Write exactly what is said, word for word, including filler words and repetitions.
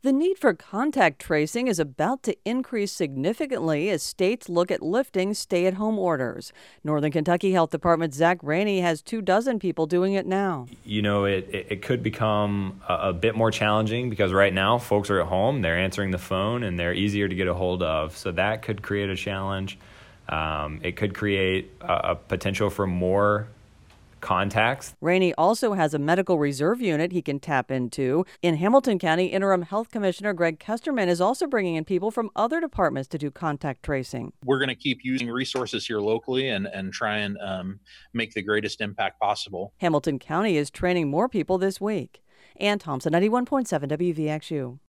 The need for contact tracing is about to increase significantly as states look at lifting stay-at-home orders. Northern Kentucky Health Department Zach Rainey has two dozen people doing it now. You know, it, it, it could become a, a bit more challenging because right now folks are at home, they're answering the phone, and they're easier to get a hold of. So that could create a challenge. Um, it could create a, a potential for more contacts. Rainey also has a medical reserve unit he can tap into. In Hamilton County, Interim Health Commissioner Greg Kesterman is also bringing in people from other departments to do contact tracing. We're going to keep using resources here locally and, and try and um, make the greatest impact possible. Hamilton County is training more people this week. Ann Thompson, ninety-one point seven W V X U.